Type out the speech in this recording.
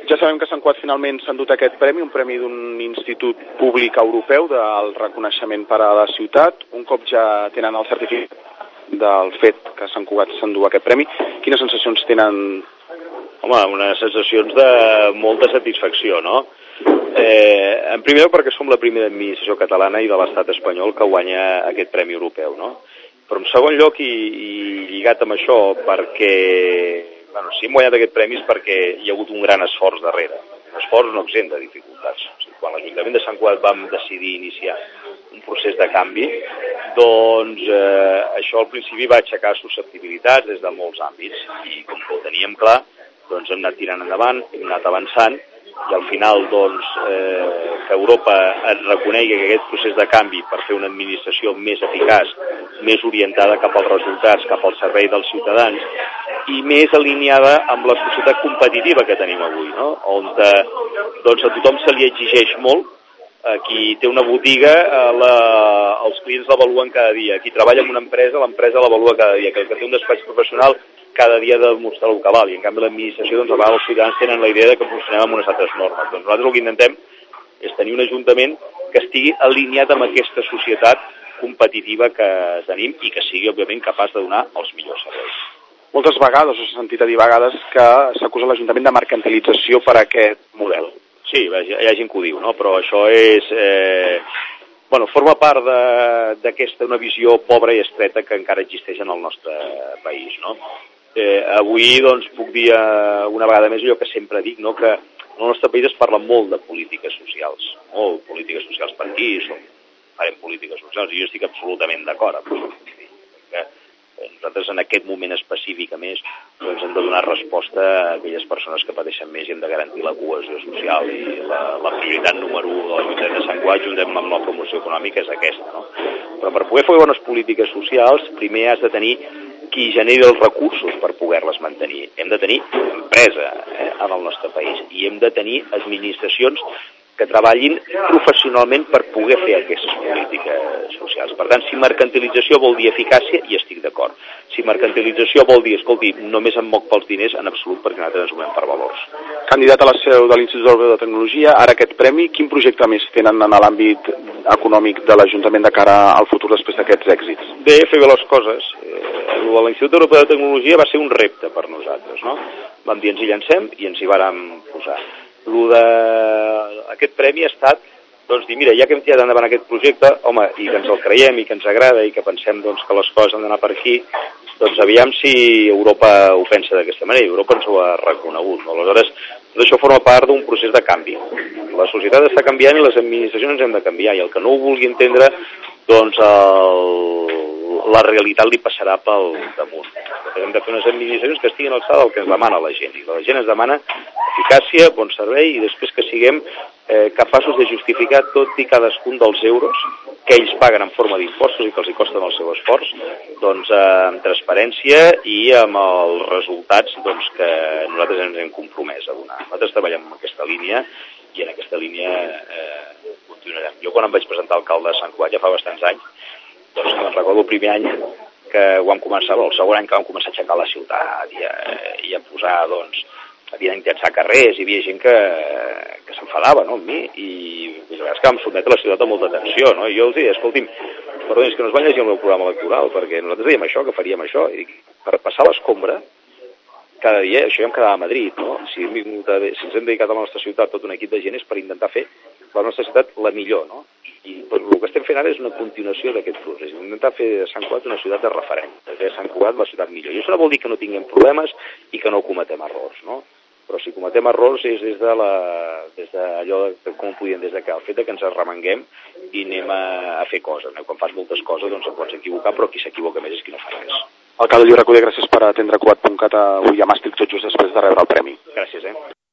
Ja sabem que Sant Cugat finalment s'ha endut aquest premi, un premi d'un institut públic europeu del reconeixement per a la ciutat. Un cop ja tenen el certificat del fet que Sant Cugat s'endú aquest premi, quines sensacions tenen? Home, unes sensacions de molta satisfacció, no? En primer lloc perquè som la primera administració catalana i de l'estat espanyol que guanya aquest premi europeu, no? Però en segon lloc, i lligat amb això, perquè si hem guanyat aquest premi és perquè hi ha hagut un gran esforç darrere. Un esforç no exempt de dificultats. O sigui, quan l'Ajuntament de Sant Cugat vam decidir iniciar un procés de canvi, doncs això al principi va aixecar susceptibilitats des de molts àmbits i com que ho teníem clar, doncs hem anat tirant endavant, hem anat avançant i al final doncs, que Europa et reconegui que aquest procés de canvi per fer una administració més eficaç, més orientada cap als resultats, cap al servei dels ciutadans i més alineada amb la societat competitiva que tenim avui, no? On doncs, a tothom se li exigeix molt. Qui té una botiga, els clients l'avaluen cada dia. Qui treballa en una empresa, l'empresa l'avalua cada dia. Que el que té un despatx professional cada dia ha de demostrar el que val. I en canvi l'administració, doncs, a vegades els ciutadans tenen la idea de que funcionem amb unes altres normes. Doncs nosaltres el que intentem és tenir un ajuntament que estigui alineat amb aquesta societat competitiva que tenim i que sigui, òbviament, capaç de donar els millors serveis. Moltes vegades, us he sentit a dir vegades, que s'acusa l'Ajuntament de mercantilització per aquest model. Sí, hi ha gent que ho diu, no? Però això és... forma part d'aquesta una visió pobra i estreta que encara existeix en el nostre país, no? Avui, doncs, puc dir una vegada més allò que sempre dic, no? Que en el nostre país es parla molt de polítiques socials, molt polítiques socials per aquí, farem polítiques socials, i jo estic absolutament d'acord amb això. Nosaltres en aquest moment específic, a més, doncs hem de donar resposta a aquelles persones que pateixen més i hem de garantir la cohesió social i la prioritat número 1 de l'Ajuntament de Sant Cugat, juntament amb la promoció econòmica, és aquesta, no? Però per poder fer bones polítiques socials, primer has de tenir qui generi els recursos per poder-les mantenir. Hem de tenir empresa en el nostre país i hem de tenir administracions que treballin professionalment per poder fer aquestes polítiques socials. Per tant, si mercantilització vol dir eficàcia, hi estic d'acord. Si mercantilització vol dir, escolti, només em moc pels diners, en absolut, perquè nosaltres ens movem per valors. Candidat a la seu de l'Institut Europeu de Tecnologia, ara aquest premi, quin projecte més tenen en l'àmbit econòmic de l'Ajuntament de cara al futur després d'aquests èxits? Bé, fer bé les coses. L'Institut Europeu de Tecnologia va ser un repte per nosaltres, no? Vam dir, ens hi llancem i ens hi vàrem posar. Aquest premi ha estat, doncs, dir, mira, ja que hem tirat endavant aquest projecte, home, i que ens el creiem i que ens agrada i que pensem doncs, que les coses han d'anar per aquí, doncs aviam si Europa ho pensa d'aquesta manera. Europa ens ho ha reconegut, no? Aleshores, tot això forma part d'un procés de canvi. La societat està canviant i les administracions hem de canviar, i el que no ho vulgui entendre, doncs la realitat li passarà pel damunt. Hem de fer unes administracions que estiguin a l'alçada del que ens demana la gent, i la gent ens demana eficàcia, bon servei, i després que siguem capaços de justificar tot i cadascun dels euros que ells paguen en forma d'impostos i que els hi costen el seu esforç, doncs amb transparència i amb els resultats doncs, que nosaltres ens hem compromès a donar. Nosaltres treballem en aquesta línia i en aquesta línia continuarem. Jo quan em vaig presentar alcalde de Sant Cugat ja fa bastants anys, doncs me'n recordo el primer any que ho vam començar, el segon any que vam començar a aixecar la ciutat i a posar, doncs, havien intentat carrers, hi havia gent que s'enfadava, no, amb mi, i la veritat és que vam sotmetre la ciutat a molta tensió, no? I jo els deia, escolti'm, perdó, és que no es van llegir el meu programa electoral, perquè nosaltres dèiem això, que faríem això, i dic, per passar l'escombra, cada dia, això ja em quedava a Madrid, no? Si ens hem dedicat a la nostra ciutat tot un equip de gent és per intentar fer la nostra ciutat la millor, no? I el que estem fent ara és una continuació d'aquest procés, intentar fer de Sant Cugat una ciutat de referent, fer Sant Cugat la ciutat millor. I això no vol dir que no tinguem problemes i que no cometem errors, no? Però si cometem errors és des d'allò, com ho podíem, des de que el fet que ens arremanguem i anem a fer coses. No? Quan fas moltes coses doncs et pots equivocar, però qui s'equivoca més és qui no fa res. Alcalde Lluís Recoder, gràcies per atendre Cugat.cat avui a Màstic tot just després de rebre el premi. Gràcies,